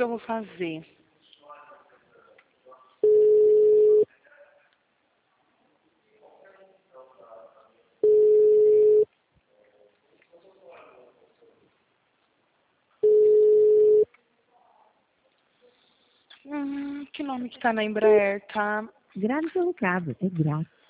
que eu vou fazer? Que nome que tá na Embraer, tá? Grave seu recado, é grátis.